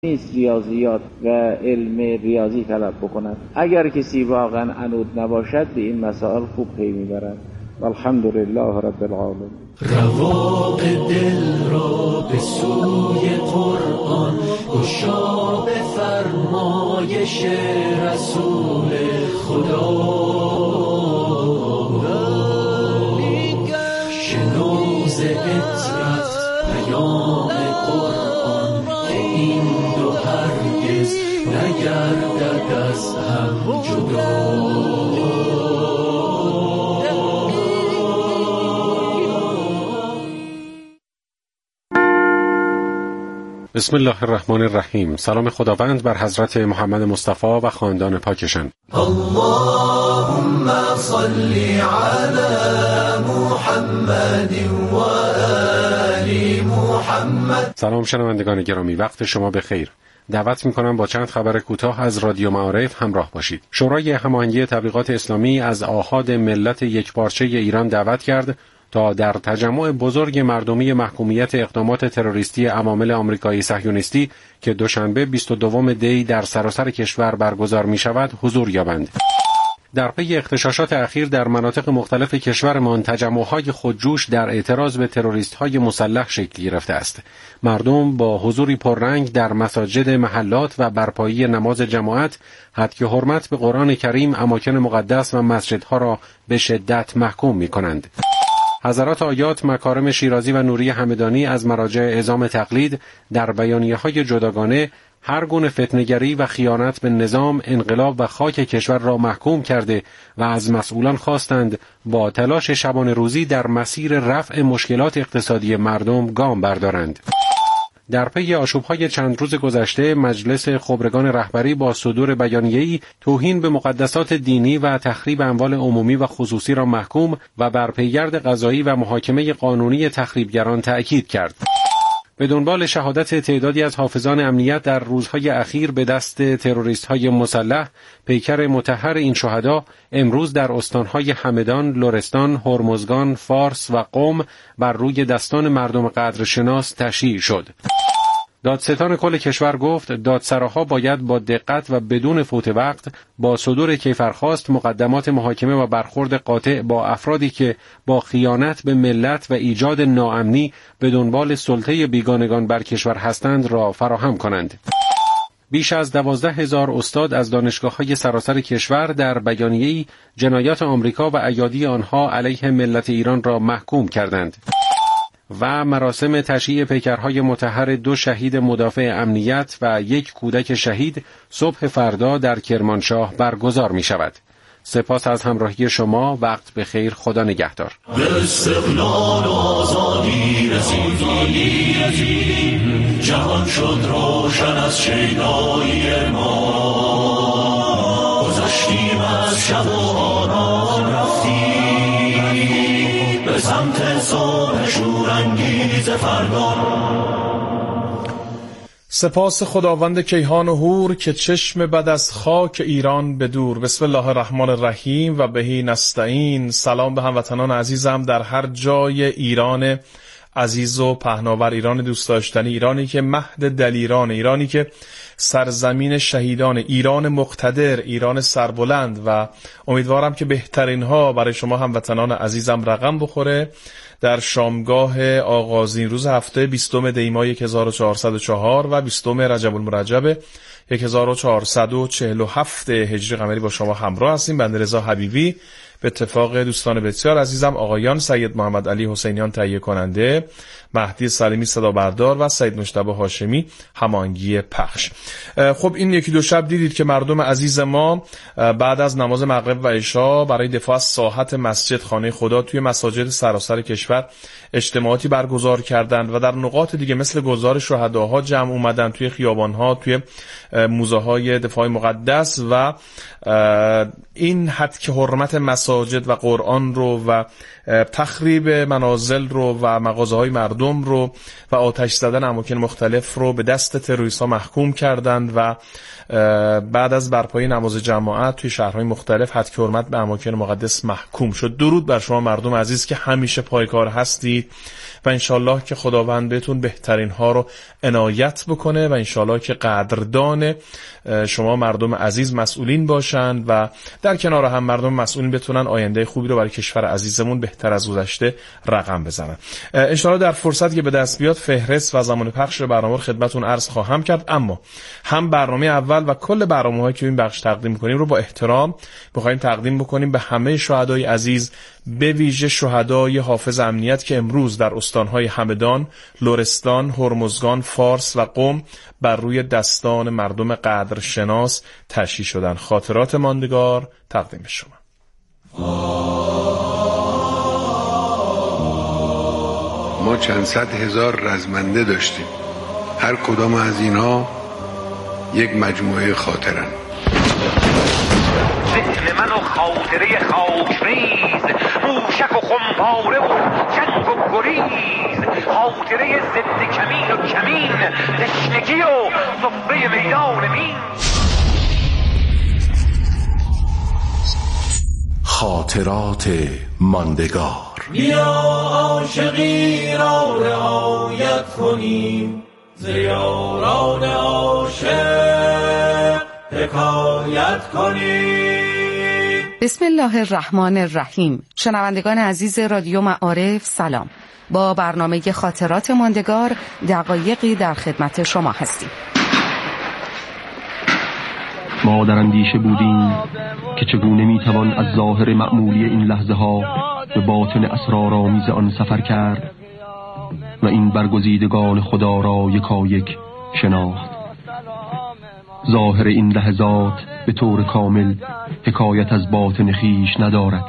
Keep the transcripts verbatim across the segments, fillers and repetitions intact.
نیست ریاضیات و علم ریاضی طلب بکنند. اگر کسی واقعا عنود نباشد به این مسائل خوب پی میبرد. والحمدلله رب العالمین. رواق دل را به سوی قرآن گشا به فرمایش رسول خدا. شنو ز عطرت پیام قرآن که این دو هرگز نگردد از هم جدا. بسم الله الرحمن الرحیم. سلام خداوند بر حضرت محمد مصطفی و خاندان پاکشان. اللهم صل علی محمد و آل محمد. سلام شنوندگان گرامی، وقت شما بخیر. دعوت می‌کنم با چند خبر کوتاه از رادیو معارف همراه باشید. شورای هماهنگی تبلیغات اسلامی از آحاد ملت یکپارچه ایران دعوت کرد تا در تجمع بزرگ مردمی محکومیت اقدامات تروریستی عوامل آمریکایی صهیونیستی که دوشنبه بیست و دوم دی در سراسر کشور برگزار می شود حضور یابند. در پی اغتشاشات اخیر در مناطق مختلف کشورمان تجمع‌های خودجوش در اعتراض به تروریست‌های مسلح شکل گرفته است. مردم با حضوری پررنگ در مساجد محلات و برپایی نماز جماعت حد حرمت به قرآن کریم، اماکن مقدس و مسجدها را به شدت محکوم می‌کنند. حضرات آیات مکارم شیرازی و نوری همدانی از مراجع اعزام تقلید در بیانیه‌های جداگانه هر گونه فتنه‌گری و خیانت به نظام، انقلاب و خاک کشور را محکوم کرده و از مسئولان خواستند با تلاش شبانه روزی در مسیر رفع مشکلات اقتصادی مردم گام بردارند. در پی آشوب‌های چند روز گذشته مجلس خبرگان رهبری با صدور بیانیه‌ای توهین به مقدسات دینی و تخریب اموال عمومی و خصوصی را محکوم و بر پیگرد قضایی و محاکمه قانونی تخریبگران تأکید کرد. به دنبال شهادت تعدادی از حافظان امنیت در روزهای اخیر به دست تروریست‌های مسلح، پیکر مطهر این شهدا امروز در استان‌های همدان، لرستان، هرمزگان، فارس و قم بر روی دستان مردم قدرشناس تشییع شد. دادستان کل کشور گفت دادسراها باید با دقت و بدون فوت وقت با صدور کیفرخواست مقدمات محاکمه و برخورد قاطع با افرادی که با خیانت به ملت و ایجاد ناامنی به دنبال سلطه بیگانگان بر کشور هستند را فراهم کنند. بیش از دوازده هزار استاد از دانشگاه‌های سراسر کشور در بیانیه‌ای جنایات آمریکا و ایادی آنها علیه ملت ایران را محکوم کردند. و مراسم تشییع پیکرهای مطهر دو شهید مدافع امنیت و یک کودک شهید صبح فردا در کرمانشاه برگزار می شود. سپاس از همراهی شما. وقت بخیر. خدا نگهدار. به استقلال و آزادی رسیدیم، جهان شد روشن از شیدایی ما، گذشتیم از شب و آنان رفتیم به سمت صبح شورانگیز فردا. سپاس خداوند کیهان و هور که چشم بد از خاک ایران بدور. بسم الله الرحمن الرحیم و بهی نستعین. سلام به هموطنان عزیزم در هر جای ایران عزیز و پهناور، ایران دوست داشتنی، ایرانی که مهد دلیران، ایرانی که سرزمین شهیدان، ایران مقتدر، ایران سربلند، و امیدوارم که بهترین ها برای شما هموطنان عزیزم رقم بخوره در شامگاه آغازین روز هفته بیستم دی ماه هزار و چهارصد و چهار و بیستم رجب المرجب هزار و چهارصد و چهل و هفت هجری قمری با شما همراه هستیم. بنده رضا حبیبی به اتفاق دوستان بسیار عزیزم آقایان سید محمد علی حسینیان تهیه کننده، مهدی سلیمی صدا بردار و سید مجتبی هاشمی هماهنگی پخش. خب این یکی دو شب دیدید که مردم عزیز ما بعد از نماز مغرب و عشا برای دفاع از ساحت مسجد خانه خدا توی مساجد سراسر کشور اجتماعاتی برگزار کردند و در نقاط دیگه مثل گذار شهداها جمع اومدن توی خیابان‌ها، توی موزه‌های دفاع مقدس و این حد که حرمت مساجد و قرآن رو و تخریب منازل رو و مغازه‌های مردم رو و آتش زدن اماکن مختلف رو به دست تروریست‌ها محکوم کردند و بعد از برپایی نماز جماعت توی شهرهای مختلف حد که حرمت به اماکن مقدس محکوم شد. درود بر شما مردم عزیز که همیشه پایکار هستید و انشالله که خداوند بهتون بهترین ها رو عنایت بکنه و انشالله که قدردان شما مردم عزیز مسئولین باشند و در کنار هم مردم مسئولین بتونن آینده خوبی رو برای کشور عزیزمون بهتر از گذشته رقم بزنن. انشالله در فرصت که به دست بیاد فهرست و زمان پخش برنامه رو خدمتتون عرض خواهم کرد، اما هم برنامه اول و کل برنامه‌هایی که این بخش تقدیم می‌کنیم رو با احترام بخوایم تقدیم بکنیم به همه شهدای عزیز، به ویژه شهدای حافظ امنیت که امروز در استان‌های همدان، لرستان، هرمزگان، فارس و قم بر روی دستان مردم قدرشناس تشییع شدن. خاطرات ماندگار تقدیم شما. ما چند صد هزار رزمنده داشتیم، هر کدام از اینها یک مجموعه خاطرن. ذهن من و خاطره خاکریز، موشک و خمپاره و جنگ و گریز، خاطره ضد کمین و کمین، تشنگی و سفره میدان مین. خاطرات ماندگار. بیا عاشقی را رعایت کنیم، ز یاران عاشق حکایت کنیم. بسم الله الرحمن الرحیم. شنوندگان عزیز رادیو معارف سلام. با برنامه خاطرات ماندگار دقایقی در خدمت شما هستیم. ما در اندیشه بودیم که چگونه میتوان از ظاهر معمولی این لحظه ها به باطن اسرارآمیز آن سفر کرد و این برگزیدگان خدا را یکایک شناخت. ظاهر این لحظات به طور کامل حکایت از باطن خیش ندارد.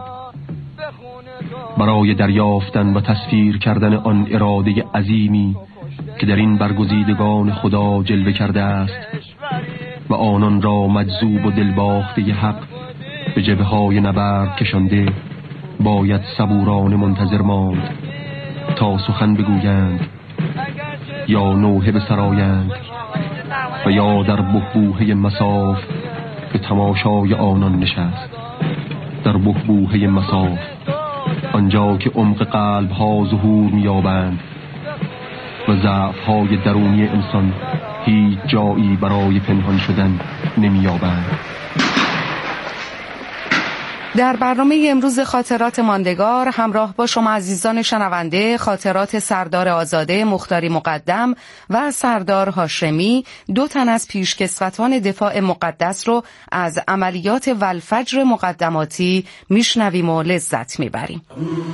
برای دریافتن و تصویر کردن آن اراده عظیمی که در این برگزیدگان خدا جلوه کرده است و آنان را مجذوب و دلباخته حق به جبهه‌های نبرد کشانده، باید صبورانه منتظر ماند تا سخن بگویند یا نوحه بسرایند و یا در بحبوحه مصاف به تماشای آنان نشست. در بحبوحه مصاف، آنجا که عمق قلب‌ها ظهور می‌یابند و ضعف‌های درونی انسان هیچ جایی برای پنهان شدن نمی‌یابند. در برنامه امروز خاطرات ماندگار همراه با شما عزیزان شنونده خاطرات سردار آزاده مختاری مقدم و سردار هاشمی، دو تن از پیشکسوتان دفاع مقدس رو از عملیات والفجر مقدماتی میشنویم و لذت میبریم.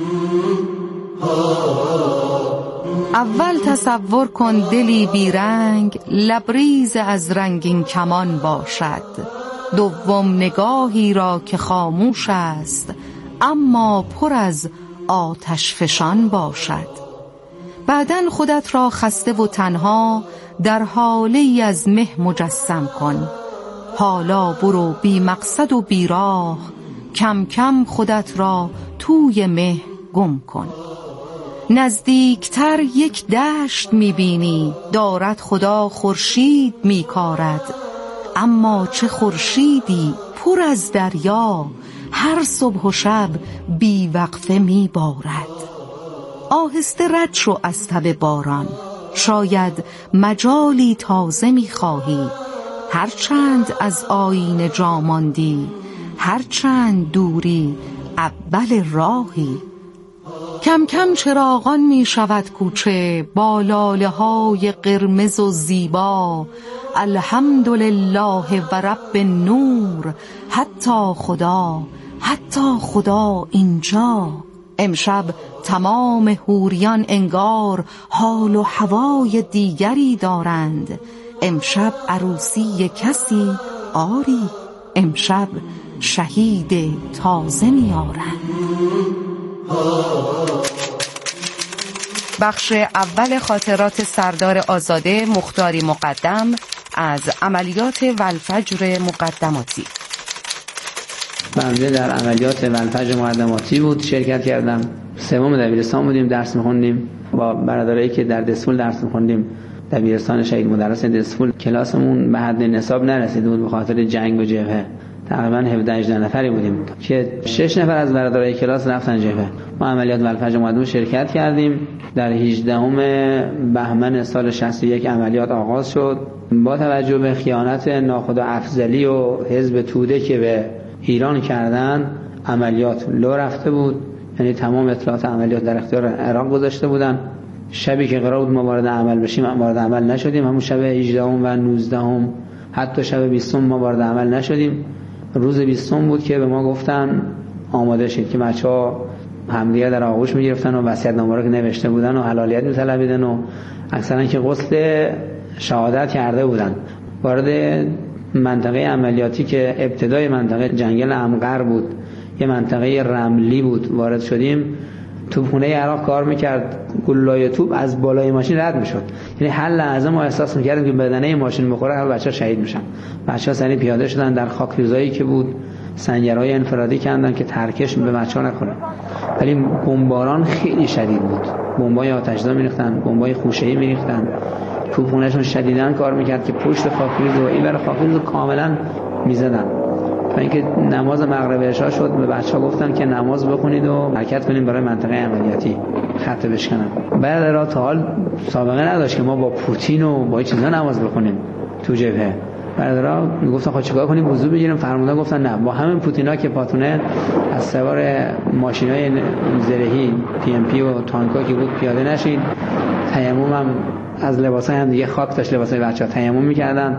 اول تصور کن دلی بیرنگ، لبریز از رنگین کمان باشد. دوم نگاهی را که خاموش است اما پر از آتش فشان باشد. بعدن خودت را خسته و تنها در حالی از مه مجسم کن. حالا برو بی مقصد و بی راه، کم کم خودت را توی مه گم کن. نزدیکتر یک دشت میبینی، دارد خدا خورشید میکارد. اما چه خورشیدی پر از دریا، هر صبح و شب بی وقفه می بارد. آهسته رد شو از تب باران، شاید مجالی تازه می خواهی. هرچند از آیین جا ماندی، هرچند دوری اول راهی. کم کم چراغان می شود کوچه با لاله های قرمز و زیبا. الحمدلله و رب نور، حتی خدا حتی خدا اینجا. امشب تمام حوریان انگار حال و هوای دیگری دارند. امشب عروسی کسی آری، امشب شهید تازه میارند. بخش اول خاطرات سردار آزاده مختاری مقدم از عملیات والفجر مقدماتی. بنده در عملیات والفجر مقدماتی بود شرکت کردم. سوم دبیرستان بودیم، درس می‌خوندیم با برادرایی که در دسفول درس می‌خوندیم. دبیرستان شهید مدرس دسفول. کلاسمون به حد نصاب نرسیده بود به خاطر جنگ و جبهه. تقریبا هفده هجده نفری بودیم که شش نفر از برادرای کلاس رفتن جبهه. ما عملیات ولفجر مقدم شرکت کردیم. در هجدهم بهمن سال شصت و یک عملیات آغاز شد. با توجه به خیانت ناخدا افضلی و حزب توده که به ایران کردن، عملیات لو رفته بود. یعنی تمام اطلاعات عملیات در اختیار عراق گذاشته بودن. شبی که قرار بود ما وارد عمل بشیم وارد عمل نشدیم. همون شب هجدهم و نوزدهم، حتی شب بیستم ما وارد عمل نشدیم. روز بیستم بود که به ما گفتن آماده شید که بچه‌ها همدیگه در آغوش می‌گرفتن و وصیت‌نامه رو که نوشته بودن و حلالیت می‌طلبیدن و اکثرا که غسل شهادت کرده بودن. وارد منطقه عملیاتی که ابتدای منطقه جنگل امقر بود، یه منطقه رملی بود، وارد شدیم. توپخونه عراق کار میکرد، گلوله‌های توپ از بالای ماشین رد میشد. یعنی هر لحظه ما احساس میکردیم که بدنه ماشین بخوره هر بچه‌ها شهید میشن. بچه‌ها سریع پیاده شدن، در خاکریزایی که بود سنگرهای انفرادی کندن که ترکش به بچه‌ها نخوره. ولی بمباران خیلی شدید بود. بمبای آتش‌زا میریختن، بمبای خوشه‌ای میریختن. توپخونه‌شون شدیداً کار میکرد که پشت خاکریز و این بر خاکریز رو کاملا میزدن. تا اینکه نماز مغرب عشا شد به بچه‌ها گفتن که نماز بخونید و حرکت کنید برای منطقه عملیاتی، خط بشکنن. بعد را تا حال سابقه نداشت که ما با پوتین و با این چیزا نماز بخونیم تو جبهه. برادرها میگفتن خب چیکار کنیم، وضو بگیریم؟ فرمانده گفتن نه، با همین پوتینا که پاتونه از سوار ماشینای زرهی پی ام پی و تانکا که بود پیاده نشید. تیمم هم از لباسای هم دیگه خاک داشت، لباسای بچه‌ها تیمم می‌کردن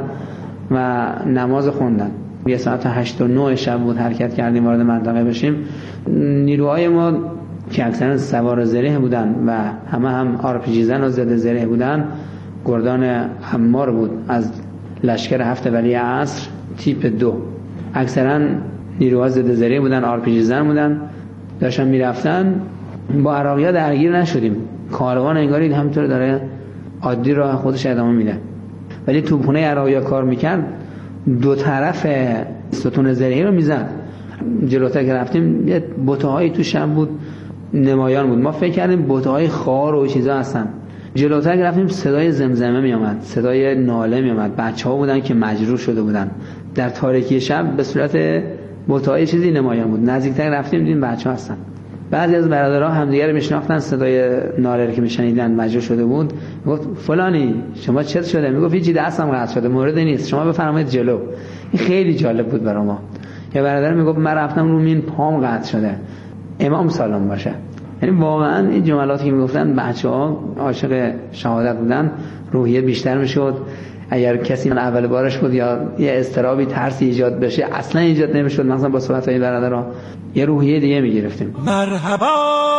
و نماز خوندن. یه ساعت هشت و نه شب بود حرکت کردیم وارد منطقه بشیم. نیروهای ما که اکثرا سوار زره بودن و همه هم آر پی جی زن و ضد زره بودن، گردان حمار بود از لشکر هفت ولی عصر تیپ دو. اکثرا نیروها ضد زره بودن، آر پی جی زن بودن، داشتن میرفتن. با عراقی‌ها درگیر نشدیم. کاروان انگاری همینطور داره عادی راه خودش ادامه میده. ولی توپخونه عراقی‌ها کار میکرد، دو طرف ستون زرهی رو میزد. جلوتر که رفتیم یه بوتهایی توش هم بود، نمایان بود. ما فکر کردیم بوتهای خار و چیزا هستن. جلوتر که رفتیم صدای زمزمه می اومد، صدای ناله می اومد. بچه‌ها بودن که مجروح شده بودن در تاریکی شب، به صورت بوتهای چیزی نمایان بود. نزدیکتر رفتیم دیدیم بچه‌ها هستن. بعضی از برادرها همدیگه رو میشناختن، صدای ناله که میشنیدن مجروح شده بود. میگفت فلانی شما چت شده؟ میگفت هیچی، دستم قطع شده، مورد نیست، شما بفرمایید جلو. این خیلی جالب بود برای ما. یه برادر میگفت من رفتم رو مین پام قطع شده، امام سالم باشه. یعنی واقعا این جملاتی که میگفتن بچه‌ها عاشق شهادت بودن، روحیه بیشتر میشد. اگر کسی من اول بارش بود یا یه اضطرابی ترسی ایجاد بشه اصلا ایجاد نمیشد. مثلا با صحبت‌های برادرها یه روحیه دیگه میگرفتیم. مرحبا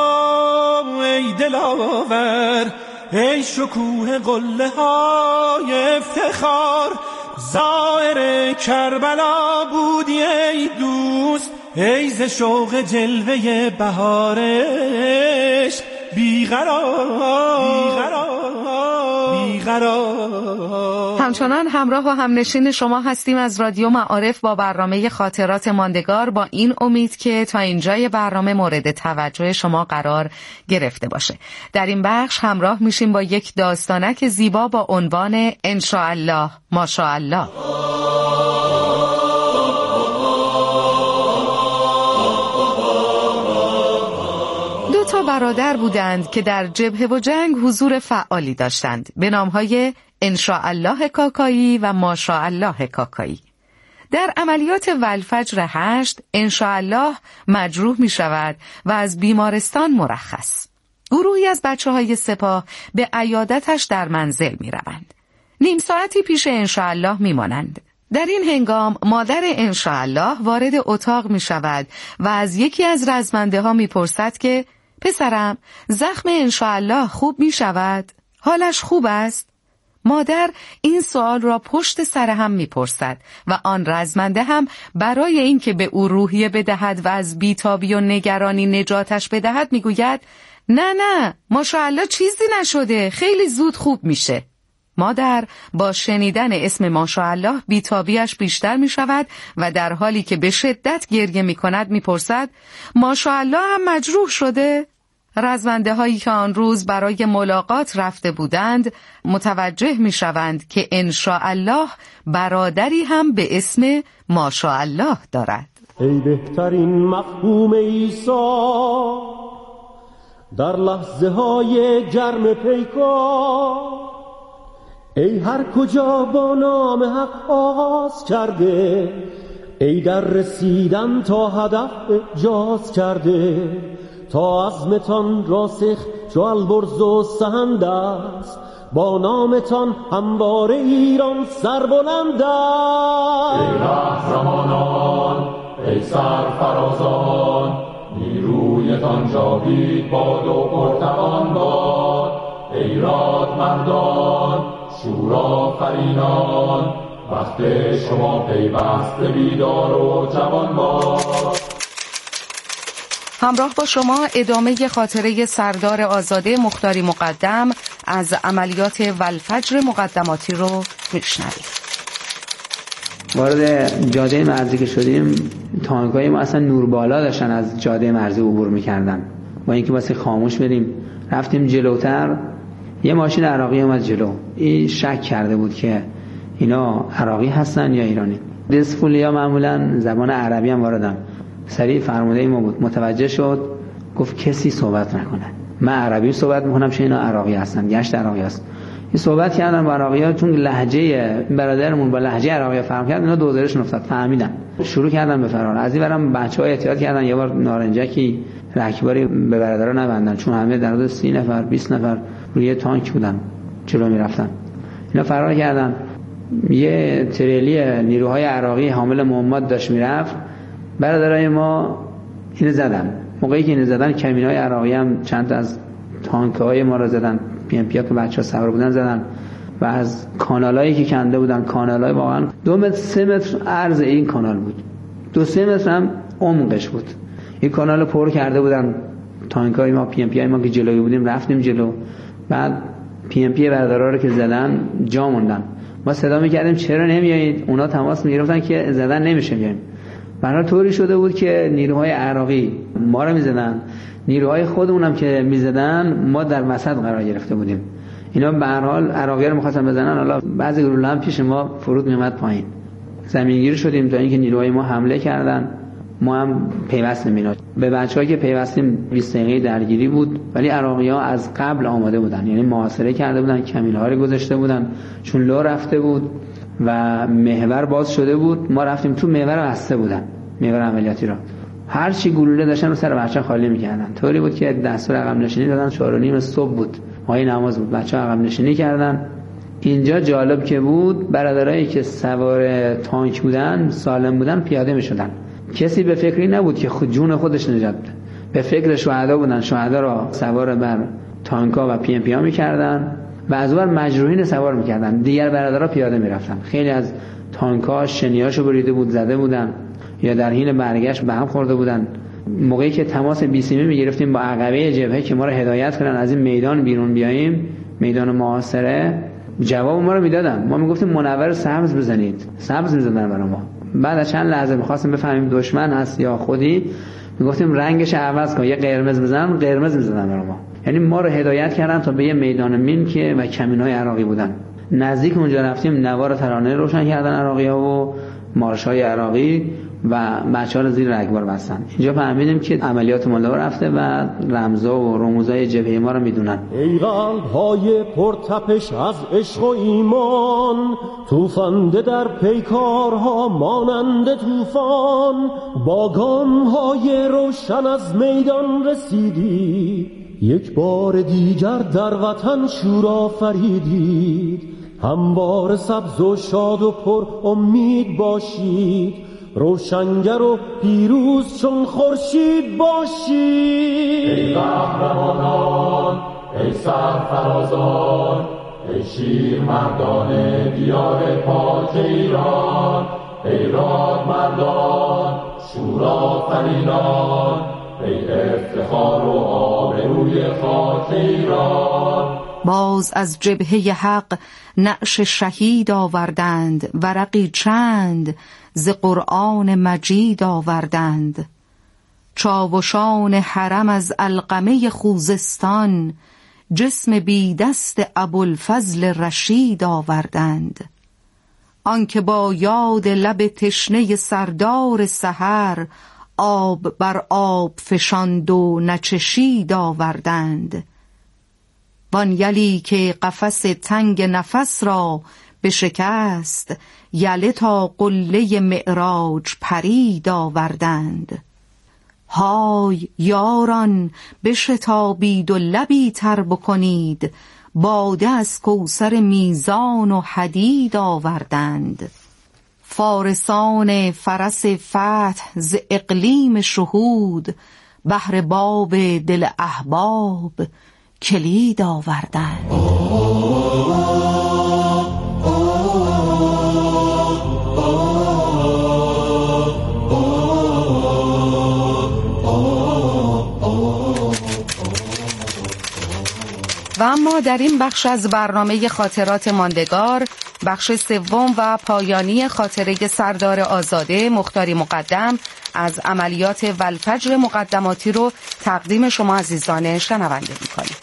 ای دلاور، ای شکوه قله های افتخار، زائر کربلا بودی ای دوست، ای ز شوق جلوه بهارش بیقرار بیقرار. همچنان همراه و همنشین شما هستیم از رادیو معارف با برنامه خاطرات ماندگار، با این امید که تا اینجای برنامه مورد توجه شما قرار گرفته باشه. در این بخش همراه میشیم با یک داستانک زیبا با عنوان انشاءالله ماشاءالله. دو تا برادر بودند که در جبهه و جنگ حضور فعالی داشتند به نامهای انشاءالله کاکایی و ماشاءالله کاکایی. در عملیات ولفجر هشت انشاءالله مجروح می شود و از بیمارستان مرخص. گروهی از بچه های سپاه به عیادتش در منزل می روند. نیم ساعتی پیش انشاءالله می مانند. در این هنگام مادر انشاءالله وارد اتاق می شود و از یکی از رزمنده ها می پرسد که پسرم زخم انشاءالله خوب می شود؟ حالش خوب است؟ مادر این سوال را پشت سر هم می پرسد و آن رزمنده هم برای اینکه به او روحیه بدهد و از بیتابی و نگرانی نجاتش بدهد می گوید نه نه ماشاءالله چیزی نشده، خیلی زود خوب میشه. مادر با شنیدن اسم ماشاءالله بیتابیش بیشتر می شود و در حالی که به شدت گریه می کند می پرسد ماشاءالله هم مجروح شده؟ رزمنده هایی که آن روز برای ملاقات رفته بودند متوجه می شوند که انشاءالله برادری هم به اسم ماشاءالله دارد. ای بهترین مفهوم عیسی در لحظه های گرم پیکار، ای هر کجا با نام حق آغاز کرده، ای در رسیدن تا هدف اجاز کرده، تا عزمتان راسخ چو البرز و سهند است، با نامتان همواره ایران سربلند است. ای رهزمانان، ای سرفرازان، نیرویتان جاوید باد و پرتوان باد. ای رادمردان، شورآفرینان، وقت شما پیوسته بیدار و جوان باد. همراه با شما ادامه خاطره سردار آزاده مختاری مقدم از عملیات والفجر مقدماتی رو میشنویم. وارد جاده مرزی که شدیم، تانکای ما اصلا نوربالا داشتن از جاده مرزی عبور میکردن. با اینکه واسه خاموش بریم، رفتیم جلوتر، یه ماشین عراقی اومد جلو. این شک کرده بود که اینا عراقی هستن یا ایرانی. دسفولیا معمولا زبان عربی هم واردن. سریع فرموده ما بود، متوجه شد، گفت کسی صحبت نکنه، من عربی صحبت میکنم چه اینا عراقی هستن، گشت عراقی هست. این صحبت کردن با عراقی ها، چون لهجه برادرمون با لهجه عراقی فرق کرد، اینا دوزارشون افتاد، فهمیدن، شروع کردن به فرار. از این برم بچه‌ها احتیاط کردن یه بار نارنجکی رکباری به برادرها نبندن، چون همه در حدود سی نفر بیست نفر روی تانک بودن جلو میرفتن. اینا فرار کردن. یه تریلی نیروهای عراقی حامل مهمات داشت میرفت، برادرای ما اینو زدن. موقعی که اینو زدن، کمینای عراقی هم چند از تانک‌های ما رو زدن، پی ام پی ها که بچه‌ها سوار بودن زدن و از کانالایی که کنده بودن، کانالای واقعا دو متر سه متر عرض این کانال بود، دو سه متر هم عمقش بود. این کانال پر کرده بودن تانک‌های ما، پی ام پی های ما که جلوی بودیم رفتیم جلو. بعد پی ام پی برادرها رو که زدن جا موندن. ما صدا می‌کردیم چرا نمیایید؟ اونا تماس می‌گرفتن که زدن نمیشه بیایم. برای طوری شده بود که نیروهای عراقی ما رو میزدن، نیروهای خودمون هم که میزدن، ما در وسط قرار گرفته بودیم. اینا به هر حال عراقی رو می‌خواستن بزنن، حالا بعضی گروه هم پیش ما فرود میومد پایین. زمینگیر شدیم تا اینکه نیروهای ما حمله کردن، ما هم پیوست نمی‌داد. به بچه‌ها که پیوستیم بیست دقیقه درگیری بود، ولی عراقی‌ها از قبل آماده بودن، یعنی محاصره کرده بودن، کمین‌ها رو گذاشته بودن، چون لو رفته بود و محور باز شده بود. ما رفتیم تو، محور رو بسته بودن، محور عملیاتی رو. هر چی گلوله داشتن رو سر بچه‌ها خالی می‌کردن. طوری بود که دستور عقب نشینی دادن، چهار و نیم صبح بود، موقع نماز بود، بچه‌ها عقب نشینی کردن. اینجا جالب که بود، برادرایی که سوار تانک بودن، سالم بودن، پیاده می‌شدن. کسی به فکری نبود که خود جون خودش نجات بده. به فکر شهدا بودن، شهدا را سوار بر تانک‌ها و پی ام پی ها می‌کردن و از اون مجروحین سوار می‌کردن. دیگر برادرها پیاده می‌رفتن. خیلی از تانک‌ها شنیاشو بریده بود، زده بودن یا در حین برگشت به هم خورده بودن. موقعی که تماس بیسیمی می‌گرفتیم با عقبه جبهه که ما رو هدایت کنن از این میدان بیرون بیاییم، میدان محاصره، جواب ما رو میدادن. ما میگفتیم منور سبز بزنید، سبز می‌زدن برای ما. بعد از چند لحظه می‌خواستیم بفهمیم دشمن هست یا خودی، میگفتیم رنگش عوض کن، یه قرمز بزن، قرمز می‌زدن برای ما. یعنی ما رو هدایت کردن تا به یه میدان مین که و کمین‌های عراقی بودن. نزدیک اونجا رفتیم، نوار ترانه روشن کردن عراقی‌ها و مارش‌های عراقی و بچه‌ها رو زیر رگبار بستن. اینجا فهمیدیم که عملیات ملا رفته و رمزا و رموزای جبهه ما رو میدونن. ای قلب‌های پرتپش از عشق و ایمان، توفانده در پیکارها مانند طوفان، با گام‌های روشن از میدان رسیدی، یک بار دیگر در وطن شور آفریدید. همواره سبز و شاد و پر امید باشید، روشنگر و پیروز چون خورشید باشید. ای قهرمانان، ای سرفرازان، ای شیر مردان دیار پاک ایران، ای رادمردان، شورآفرینان، ای افتخار و آبروی خاک ایران. باز از جبهه حق نعش شهید آوردند، ورقی چند ز قرآن مجید آوردند. چاوشان حرم از علقمه خوزستان جسم بی دست ابوالفضل رشید آوردند. آنکه با یاد لب تشنه سردار سحر آب بر آب فشاند و نچشید آوردند. وان یلی که قفس تنگ نفس را بشکست یله تا قله معراج پرید آوردند. های یاران بشتابید و لبی تر بکنید، باده از کوثر میزان و حدید آوردند. فارسان فرس فتح ز اقلیم شهود بهر باب دل احباب کلید آوردند. و اما در این بخش از برنامه خاطرات ماندگار، بخش سوم و پایانی خاطره سردار آزاده مختاری مقدم از عملیات والفجر مقدماتی رو تقدیم شما عزیزان شنونده می‌کنیم.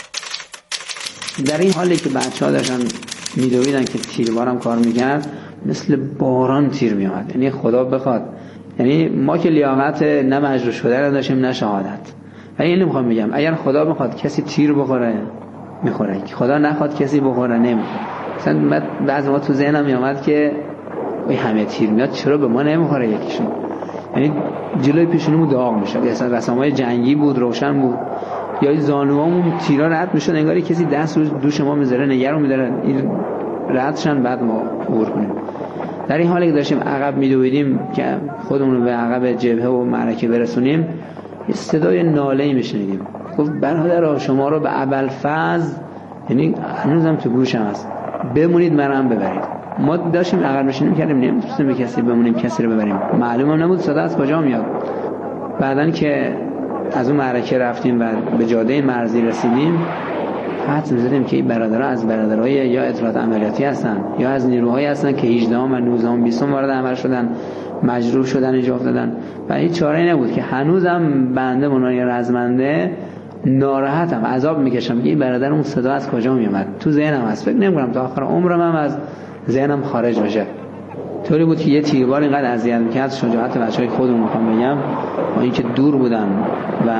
در این حالی که بچه‌ها داشتن میدویدن که تیربارم کار میکرد، مثل باران تیر میاد. یعنی خدا بخواد، یعنی ما که لیاقت نه مجروح شده رو داشتیم نه شهادت. ولی اینو میخوام بگم اگر خدا بخواد کسی تیر بخوره میخوره، خدا نخواد کسی بخوره نمیخوره. مثلا بعضی ما تو ذهنم میامد که وای همه تیر میاد چرا به ما نمیخوره یکیشون. یعنی جلوی پیشونمون داغ میشد، مثلا رسامای جنگی بود روشن بود، یا زانوامون تیرا رد میشد انگاری کسی دست رو دوش ما میذاره نگران میداره این ردشن بعد ما عبور کنیم. در این حالی که داشتیم عقب میدویدیم که خودمون رو به عقب جبهه و معرکه برسونیم، یه صدای ناله‌ای میشنیدیم. گفت برادرها شما رو به ابوالفضل، یعنی هنوزم تو گوشم هست، بمونید منم ببرید. ما داشتیم عقب نشینیم کردیم، نمی‌تونستیم به کسی بمونیم کسی رو ببریم، معلومم نبود صدا از کجا میاد. بعدن که از اون معرکه رفتیم و به جاده مرزی رسیدیم، حدس می‌زدیم که این برادرها از برادرهای یا اطلاعات عملیاتی هستن یا از نیروهایی هستن که هجدهم و نوزدهم و بیستم وارد عمل شدن، مجروح شدن، اینجا افتادن و هیچ چاره‌ای نبود که هنوزم بنده منای رزمنده ناراحتم، عذاب میکشم که این برادر اون صدا از کجا میومد. تو ذهنم هست، فکر نمی‌کنم تا آخر عمرم هم از ذهنم خارج بشه. طوری بود که یه تیربار اینقدر اذیت می‌کرد. شجاعت بچه‌های خودمون می‌خوام بگم، با اینکه دور بودن و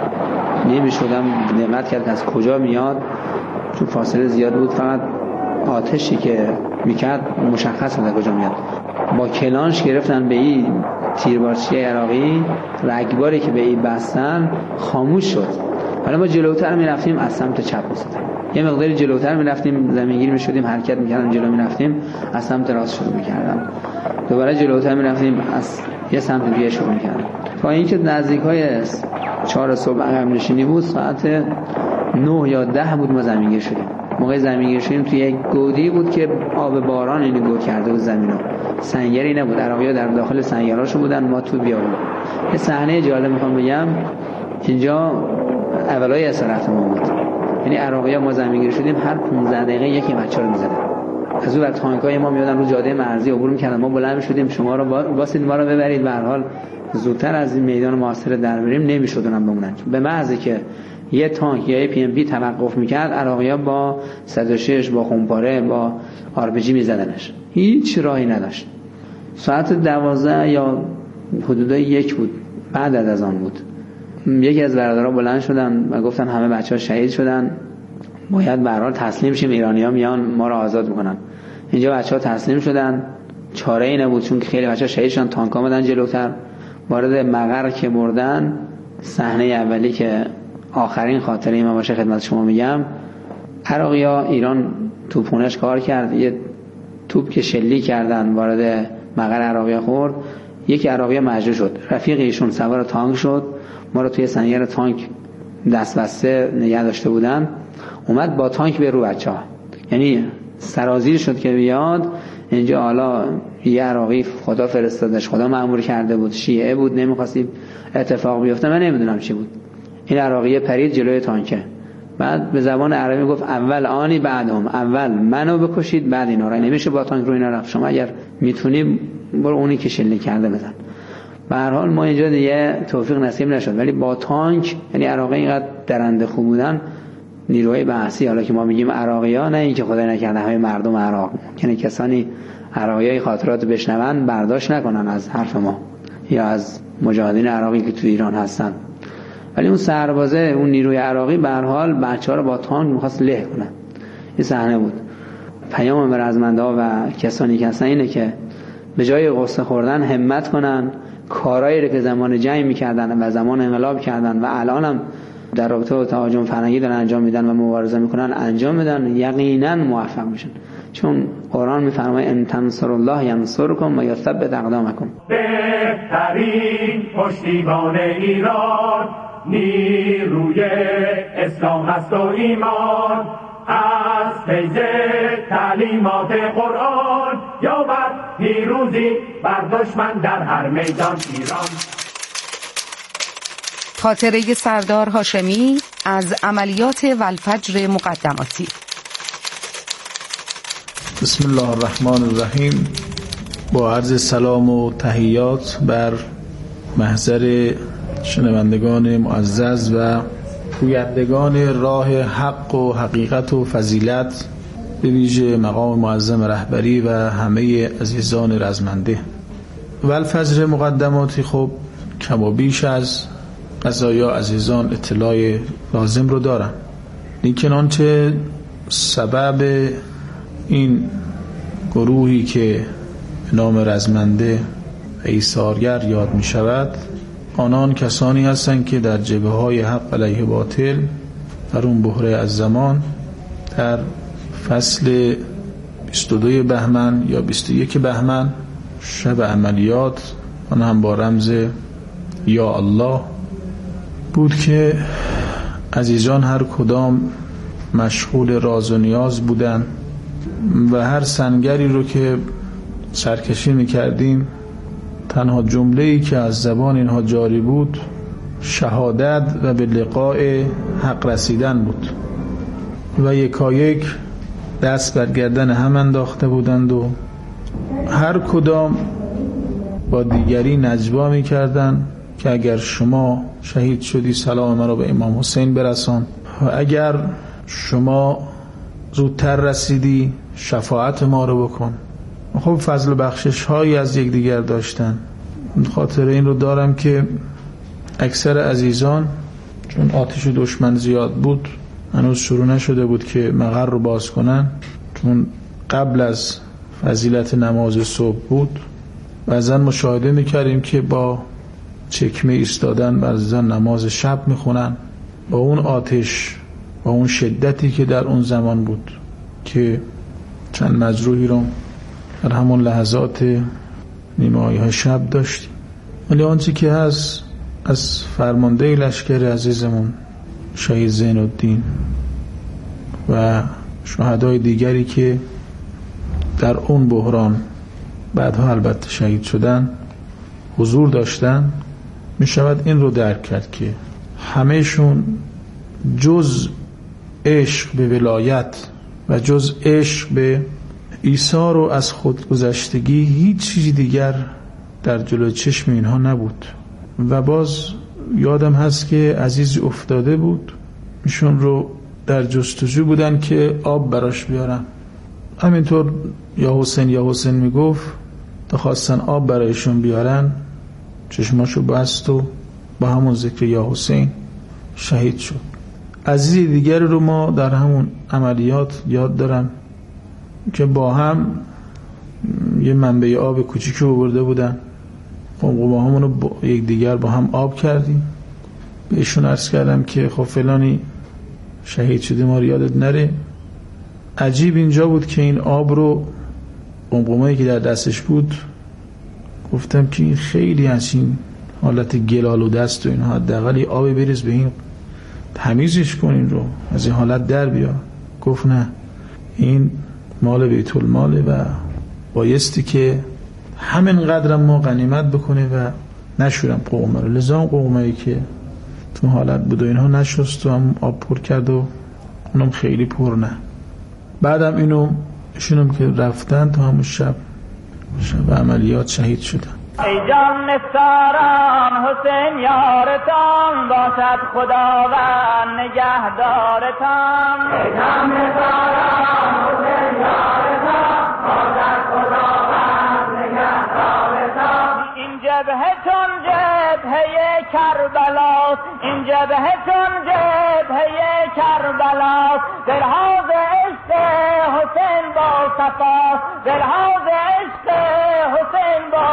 نمی‌شدم دقت کرد از کجا میاد، چون فاصله زیاد بود، فقط آتشی که می‌کرد مشخص بود کجا میاد. با کلانش گرفتن به این تیربارچی عراقی، رگباری که به این بستن خاموش شد. حالا ما جلوتر می‌رفتیم از سمت چپ می‌زدن، یه مقداری جلوتر می‌رفتیم زمینگیر می‌شدیم، حرکت می‌کردیم جلو می‌رفتیم، از سمت راست شروع می‌کردم، دوباره جلوتر می‌رفتیم از یه سمت دیگه شروع می‌کردم، تا اینکه نزدیکای چهار صبح عقب نشینی بود، ساعت نه یا ده بود ما زمینگیر شدیم. موقع زمینگیر شدیم توی یک گودی بود که آب باران اینو گود کرده بود زمینو، سنگری نبود، عراقی‌ها در داخل سنگراشو بودن، ما تو بیابون. یه صحنه جالب می‌خوام بگم، اینجا اولای اسارت ما بود، یعنی عراقی‌ها ما زمینگیر شدیم هر پانزده دقیقه یکی بچه رو می‌زدن. از اون وقت تانکای ما میادن رو جاده مرزی عبور می‌کردن، ما بلند می‌شدیم شما رو واسید ما رو ببرید، به هر حال زودتر از این میدان محاصره در بریم، نمی‌شد اونم بمونن. به محض که یه تانک یا یه پی ام بی توقف می‌کرد، عراقی‌ها با صد و شش با خمپاره با آر پی جی می‌زدنش، هیچ راهی نداشت. ساعت دوازده یا حدودای یک بود، بعد از آن بود. یکی از برادرها بلند شدن و گفتن همه بچه‌ها شهید شدن، باید به هر حال تسلیم شیم، ایرانی‌ها میان ما رو آزاد میکنن. اینجا بچه‌ها تسلیم شدن، چاره‌ای نبود چون که خیلی بچه‌ها شهید شدن، تانک‌ها اومدن جلوتر، وارد مقر که مردن. صحنه اولی که آخرین خاطره من باشه خدمت شما میگم، عراقی‌ها ایران توپونش کار کرد، یه توپ که شلیک کردن وارد مقر عراقی‌ها خورد، یکی عراقی‌ها مجروح شد، رفیق ایشون سوار تانک شد، ما رو توی سنگر تانک دست بسته نگه داشته بودن، اومد با تانک به رو بچه‌ها، یعنی سرازیر شد که بیاد اینجا. حالا یه عراقی خدا فرستادش، خدا مأمور کرده بود، شیعه بود، نمی‌خواست اتفاق بیفته، من نمیدونم چی بود. این عراقی پرید جلوی تانکه، بعد به زبان عربی گفت اول آنی بعدهم، اول منو بکشید بعد اینا رو، نمیشه با تانک رو اینا رفت، شما اگر میتونی برو اونی که شلیک کرده بزن. به هر حال ما اینجا دیگه توفیق نصیب نشد، ولی با تانک، یعنی عراقی اینقدر درنده خوب بودن، نیروهای بحثی، حالا که ما میگیم عراقی‌ها، نه اینکه خدای نکرده همه مردم عراق، یعنی کسانی عراقیای خاطرات بشنون برداشت نکنن از حرف ما یا از مجاهدین عراقی که تو ایران هستن، ولی اون سربازه، اون نیروی عراقی به هر حال بچه‌ها رو با تانک می‌خواست له کنه. این صحنه بود. پیام به رزمنده‌ها و کسانی که هستن اینه که به جای غصه خوردن همت کنن، کارهایی رو که زمان جنگ می‌کردن و زمان انقلاب کردن و الان هم در رابطه با تهاجم فرنگی دارن انجام میدن و مبارزه میکنن انجام بدن، یقینا موفق میشن، چون قرآن میفرماید ان تنصروا الله ینصرکم و یثبت اقدامکم. بهترین پشتیبان ایران نیروی اسلام است و ایمان، از فیض تعلیمات قرآن یابد پیروزی بر دشمن در هر میدان ایران. خاطره سردار هاشمی از عملیات والفجر مقدماتی. بسم الله الرحمن الرحیم. با عرض سلام و تحیات بر محضر شنوندگان معزز و پویندگان راه حق و حقیقت و فضیلت، به ویژه مقام معظم رهبری و همه عزیزان رزمنده. والفجر مقدماتی خب کم و بیش از قضایا عزیزان اطلاع لازم رو دارن، لیکن آنچه سبب این گروهی که به نام رزمنده و ایثارگر یاد می شود، آنان کسانی هستند که در جبهه های حق علیه باطل در اون بحره از زمان در فصل بیست و دو بهمن یا بیست و یک بهمن شب عملیات، آن هم با رمز یا الله بود که عزیزان هر کدام مشغول راز و نیاز بودن و هر سنگری رو که سرکشی میکردیم تنها جمله‌ای که از زبان اینها جاری بود شهادت و به لقاء حق رسیدن بود و یکایک دست بر گردن هم انداخته بودند و هر کدام با دیگری نجوا میکردن که اگر شما شهید شدی سلام من رو به امام حسین برسان و اگر شما زودتر رسیدی شفاعت ما رو بکن. خب فضل و بخشش هایی از یک دیگر داشتن. خاطر این رو دارم که اکثر عزیزان چون آتش دشمن زیاد بود هنوز شروع نشده بود که مقر رو باز کنن، چون قبل از فضیلت نماز صبح بود بعضا مشاهده میکردیم که با چکمه ایستادن بعضا نماز شب میخونن با اون آتش، با اون شدتی که در اون زمان بود که چند مجروحی رو در همون لحظات نیمه‌های ها شب داشتیم. ولی آنچه که هست از فرمانده لشکر عزیزمون شهید زین الدین و شهدای دیگری که در اون بحران بعدها البته شهید شدن حضور داشتن، می شود این رو درک کرد که همهشون جز عشق به ولایت و جز عشق به ایثار و از خودگذشتگی هیچ چیزی دیگر در جلوی چشم اینها نبود. و باز یادم هست که عزیزی افتاده بود، ایشون رو در جستجو بودن که آب براش بیارن، همینطور یا حسین یا حسین میگفت تا خواستن آب برایشون بیارن چشماشو بست و با همون ذکر یا حسین شهید شد. عزیز دیگر رو ما در همون عملیات یاد دارم که با هم یه منبع آب کوچیکی آورده بودن، قمقمه همون رو با یک دیگر با هم آب کردیم. بهشون عرض کردم که خب فلانی شهید شده ما رو یادت نره. عجیب اینجا بود که این آب رو قمقمه‌ای که در دستش بود گفتم که این خیلی از این حالت گلال و دست و این حداقل آب بریز به این تمیزش کن، این رو از این حالت در بیا. گفت نه این مال بیت الماله و بایستی که همین قدرم ما غنیمت بکنه و نشورم قمقمه رو. لذا قمقمه‌ای که تو حالت بود و اینها نشست و هم آب پر کرد و اونم خیلی پر نه. بعدم اینو شونم که رفتن تا همون شب شب عملیات شهید شدن. ای جان نثاران حسین یارتان باشد خداوند نگهدارتان. ای جان نثاران حسین یارتان باشد خداوند نگهدارتان. این جبهه چون جبهه کربلاست، این جبهه چون جبهه کربلاست. دلهاز عشق حسین با صفاست، دلهاز عشق حسین با